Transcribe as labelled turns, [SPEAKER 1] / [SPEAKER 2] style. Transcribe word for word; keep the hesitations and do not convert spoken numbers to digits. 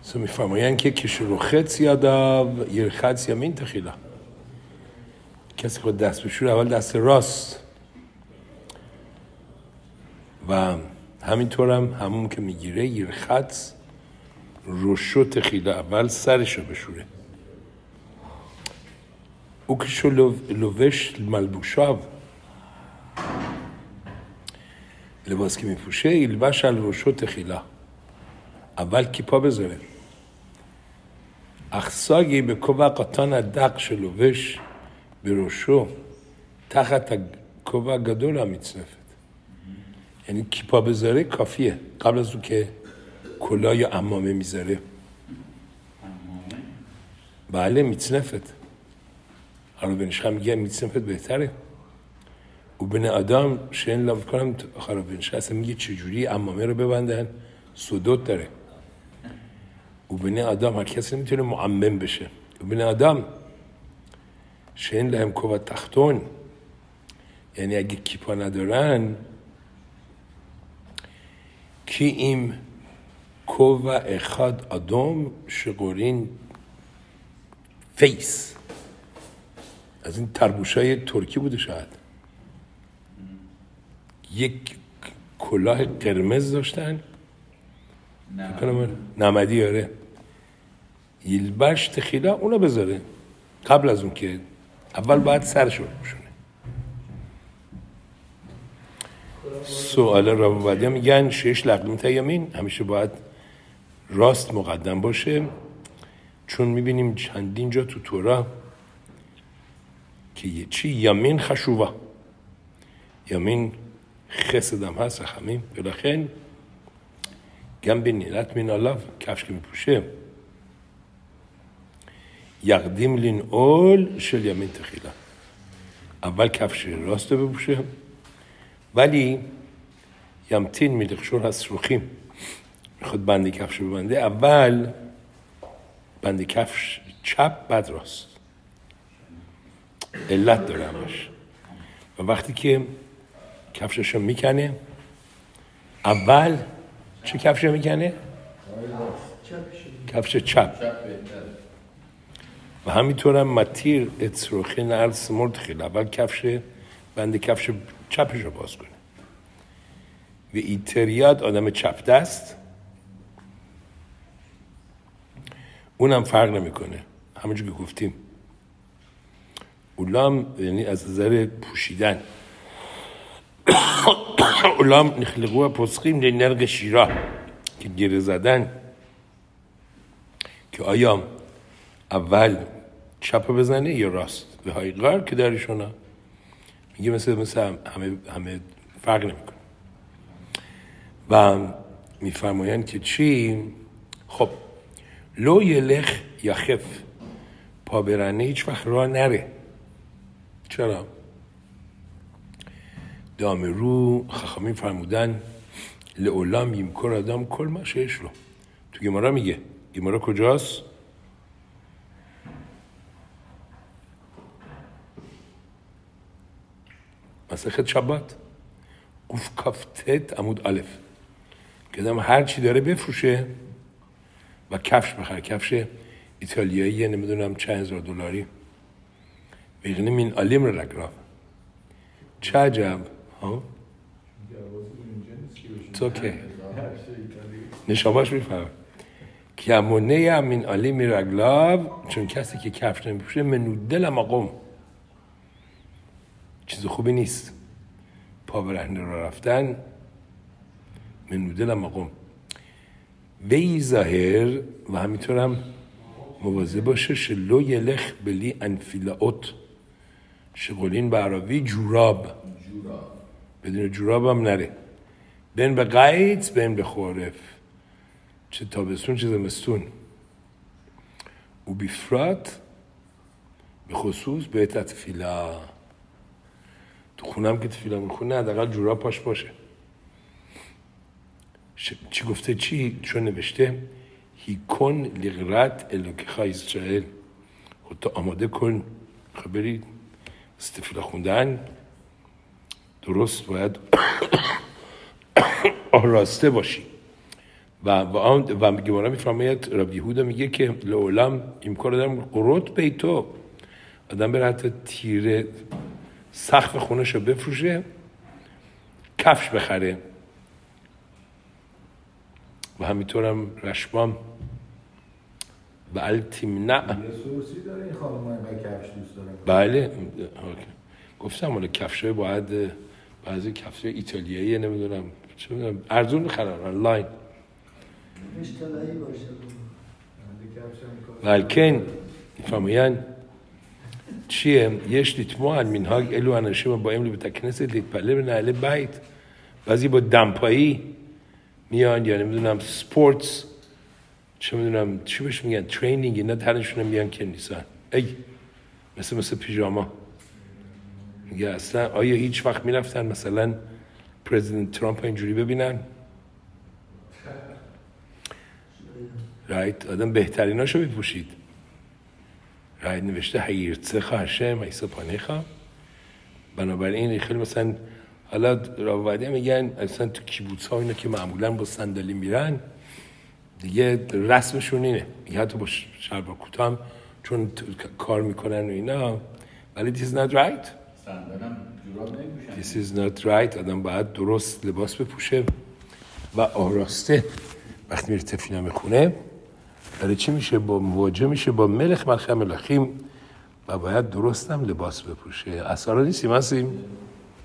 [SPEAKER 1] So میفرمایند که کشروخت یاداب یرخت یمین تخیلا. کسی که دست بشوره اول دست راست و همینطور هم همون که میگیره یرخت روشو تخیلا، اول سرشو بشوره. او کشو لوش ملبوشاو، لباس که میپوشه ایلبش روشو تخیلا، اول کیپا بذاره. اخساگی به کوبا قطان دق شلوش به روشو تحت کوبا گدول هم میتصنفت، یعنی کیپا بذاره کافیه قبل از اون که کلاه یا عمامه میذاره. بله میتصنفت. حالا بنش هم میگه میتصنفت بهتره. و بین آدم شین لاف کنم خراب بنش اصلا میگه چجوری عمامه رو ببندن، سودوت داره. و بین آدم هر کسی نمیتونه معمم بشه. و بین آدم شین لهم کوبا تختون، یعنی اگه کیپا ندارن کی ایم کوبا اخاد آدم شقورین فیس، از این تربوشای ترکی بوده شاید، یک کلاه قرمز داشتن نمدی. آره یلبش تخیلا، اونو بذاره قبل از اون که اول باید سرشو بپوشونه. سوال را بعدی میگن شش لقدم یمین همیشه باید راست مقدم باشه، چون میبینیم چندین جا تو تورا که یه چی یمین خشوبه، یمین خسدم هست رحمیم. بلاخن گم به نیلت من الله کفش که میپوشه یقدیم لین اول شل یمین تخیلا، اول کفش راست بپوشه، ولی یمتین میلخشور هست روخیم، میخواد بند کفش ببنده، اول بند کفش چپ بعد راست، علت داره همش. و وقتی که کفششو میکنه اول چه کفشو میکنه؟ کفش چپ. و همینطور هم متیر اتروخی نرد سمرد خیلی، اول کفش بند کفش چپش رو باز کنه. و ایتریاد آدم چپ دست اونم فرق نمیکنه، همونجور که گفتیم. اولام یعنی از نظر پوشیدن اولام نخلقوه پسخیم ده نرگ شیرا که گره زدن، که آیا اول چپ بزنه یا راست به های غار که داریشونا میگه مثل مثل همه, همه فرق نمیکنه. و میفرمایند که چی؟ خب لو یلخ یا خف، پا برنه هیچ وقت راه نره. چرا؟ دام رو خخامی فرمودن لعولام یمکر آدم کل ما شهش رو. تو گمارا میگه، گمارا کجاست؟ مسخت شبات قف کفتت عمود الف، که دم هر چی داره بفروشه و کفش بخره. کفش ایتالیایی نمیدونم چند هزار دلاری بگنه من علم رو رگراف. چه عجب ها؟ توکه نشاباش میفهم که همونه هم من علم رگلاف، چون کسی که کفش نمیپوشه منو دل مقام، چیز خوبی نیست پا برهنه را رفتن، منو دل مقام. وی ظاهر و همینطور هم مواظب باشه شلو یلخ بلی انفیلاوت، شغلین به عربی جوراب، بدون جوراب هم نره. بین به قیت بین به خورف، چه تابستون چه زمستون. و بیفرات به خصوص به تفیلا، تو خونم که تفیلا میخونه حداقل جوراب پاش باشه. چی گفته چی؟ چون نوشته هی کن لغرات الوکخای اسرائیل، خود تو آماده کن خبری استفیلا خوندن درست باید آراسته باشی. و و آن و گمارا میفرماید رب یهودا میگه که لعلم امکان دارم قروت بیتو آدم بره حتی تیره سقف خونش رو بفروشه کفش بخره و همینطورم رشمام و التیمنع
[SPEAKER 2] یه سورسی داره این خانم اینقدر کفش دوست داره.
[SPEAKER 1] بله گفتم ولی کفشای باید بعضی کفشای ایتالیایی نمیدونم چه میدونم ارزون میخرن آنلاین
[SPEAKER 3] اشتباهی باشه
[SPEAKER 1] ولکن فهمیان چیه یش لیتموان منهاگ الو انشیم با املی به تکنس لیتپله به نهله بیت بعضی با دمپایی میان یا نمیدونم سپورتس چه میدونم چی بهش میگن ترینینگ اینا تنشون میان کنیسان ای مثل مثل پیژاما میگه اصلا آیا هیچ وقت میرفتن مثلا پرزیدنت ترامپ اینجوری ببینن رایت آدم بهتریناشو بپوشید رایت نوشته هیرتسه خواهشم ایسا پانیخا بنابراین خیلی مثلا حالا راوادی میگن اصلا تو کیبوتس ها اینا که معمولا با صندلی میرن دیگه رسمشون اینه میگه حتی با شلوار کوتاه هم چون کار میکنن و اینا ولی this is not right
[SPEAKER 4] صندلم جوراب نمیپوشن
[SPEAKER 1] this is not right آدم باید درست لباس بپوشه و آراسته وقتی میره تفینا میخونه ولی چی میشه با مواجه میشه با ملک ملک ملخیم و باید درست هم لباس بپوشه اصلا نیستیم هستیم